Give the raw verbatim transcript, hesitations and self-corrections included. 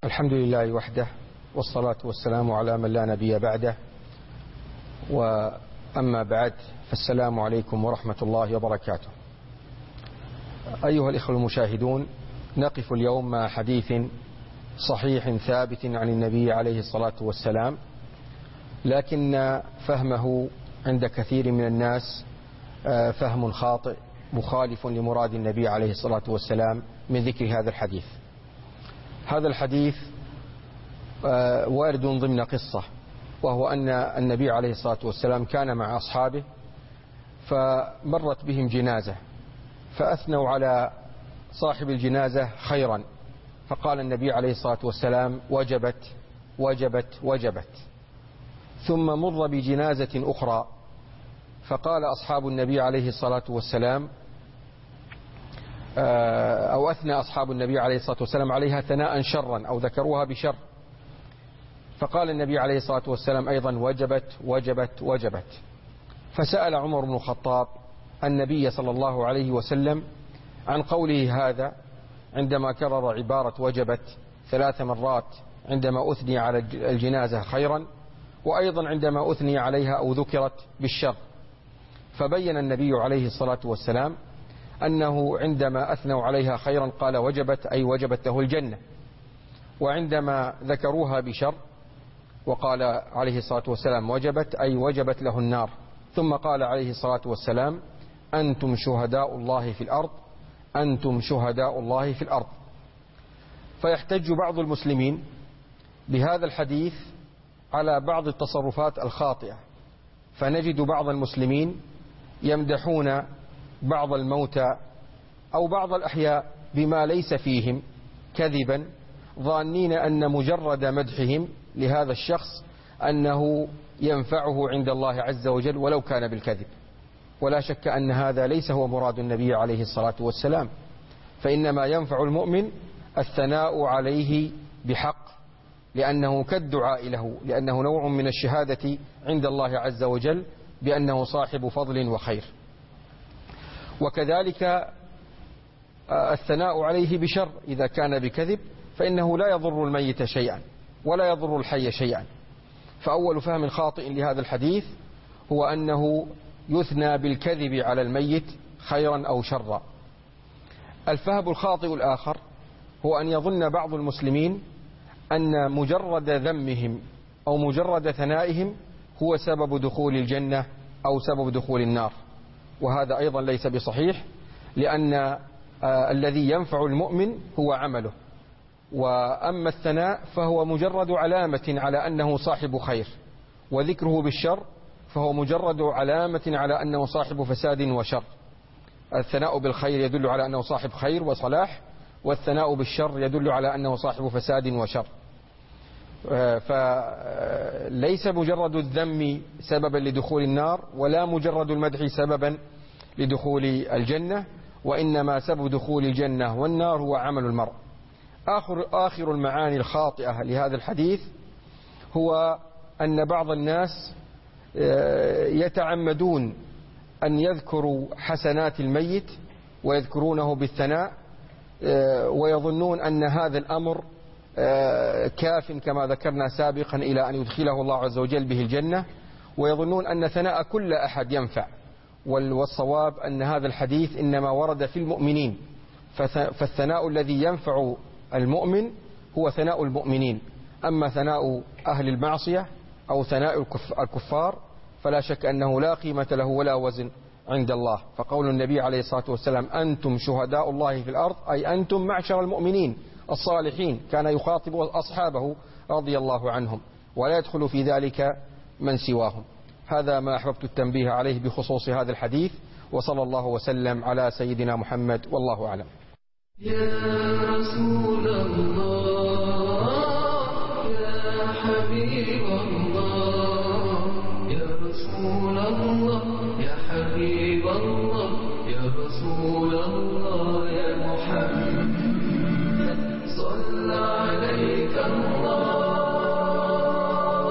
الحمد لله وحده، والصلاة والسلام على من لا نبي بعده، وأما بعد، فالسلام عليكم ورحمة الله وبركاته. أيها الإخوة المشاهدون، نقف اليوم مع حديث صحيح ثابت عن النبي عليه الصلاة والسلام، لكن فهمه عند كثير من الناس فهم خاطئ مخالف لمراد النبي عليه الصلاة والسلام من ذكر هذا الحديث. هذا الحديث وارد ضمن قصة، وهو أن النبي عليه الصلاة والسلام كان مع أصحابه فمرت بهم جنازة، فأثنوا على صاحب الجنازة خيرا، فقال النبي عليه الصلاة والسلام: وجبت وجبت وجبت. ثم مر بجنازة أخرى، فقال أصحاب النبي عليه الصلاة والسلام أو أثنى أصحاب النبي عليه الصلاة والسلام عليها ثناء شرا، أو ذكروها بشر، فقال النبي عليه الصلاة والسلام أيضا: وجبت وجبت وجبت. فسأل عمر بن الخطاب النبي صلى الله عليه وسلم عن قوله هذا عندما كرر عبارة وجبت ثلاث مرات عندما أثني على الجنازة خيرا، وأيضا عندما أثني عليها أو ذكرت بالشر. فبين النبي عليه الصلاة والسلام أنه عندما أثنوا عليها خيرا قال وجبت، أي وجبت له الجنة، وعندما ذكروها بشر وقال عليه الصلاة والسلام وجبت، أي وجبت له النار. ثم قال عليه الصلاة والسلام: أنتم شهداء الله في الأرض، أنتم شهداء الله في الأرض. فيحتج بعض المسلمين بهذا الحديث على بعض التصرفات الخاطئة، فنجد بعض المسلمين يمدحون بعض الموتى أو بعض الأحياء بما ليس فيهم كذبا، ظانين أن مجرد مدحهم لهذا الشخص أنه ينفعه عند الله عز وجل ولو كان بالكذب. ولا شك أن هذا ليس هو مراد النبي عليه الصلاة والسلام، فإنما ينفع المؤمن الثناء عليه بحق، لأنه كالدعاء له، لأنه نوع من الشهادة عند الله عز وجل بأنه صاحب فضل وخير. وكذلك الثناء عليه بشر إذا كان بكذب، فإنه لا يضر الميت شيئا ولا يضر الحي شيئا. فأول فهم خاطئ لهذا الحديث هو أنه يثنى بالكذب على الميت خيرا أو شرا. الفهم الخاطئ الآخر هو أن يظن بعض المسلمين أن مجرد ذمهم أو مجرد ثنائهم هو سبب دخول الجنة أو سبب دخول النار، وهذا أيضا ليس بصحيح، لأن آه الذي ينفع المؤمن هو عمله، وأما الثناء فهو مجرد علامة على أنه صاحب خير، وذكره بالشر فهو مجرد علامة على أنه صاحب فساد وشر. الثناء بالخير يدل على أنه صاحب خير وصلاح، والثناء بالشر يدل على أنه صاحب فساد وشر. فليس مجرد الذم سببا لدخول النار، ولا مجرد المدح سببا لدخول الجنة، وإنما سبب دخول الجنة والنار هو عمل المرء. آخر, آخر المعاني الخاطئة لهذا الحديث هو أن بعض الناس يتعمدون أن يذكروا حسنات الميت ويذكرونه بالثناء، ويظنون أن هذا الأمر كاف كما ذكرنا سابقا إلى أن يدخله الله عز وجل به الجنة، ويظنون أن ثناء كل أحد ينفع. والصواب أن هذا الحديث إنما ورد في المؤمنين، فالثناء الذي ينفع المؤمن هو ثناء المؤمنين. أما ثناء أهل المعصية أو ثناء الكفار فلا شك أنه لا قيمة له ولا وزن عند الله. فقول النبي عليه الصلاة والسلام: أنتم شهداء الله في الأرض، أي أنتم معشر المؤمنين الصالحين، كان يخاطب أصحابه رضي الله عنهم، ولا يدخل في ذلك من سواهم. هذا ما أحببت التنبيه عليه بخصوص هذا الحديث، وصلى الله وسلم على سيدنا محمد، والله أعلم. يا رسول الله، يا حبيب الله.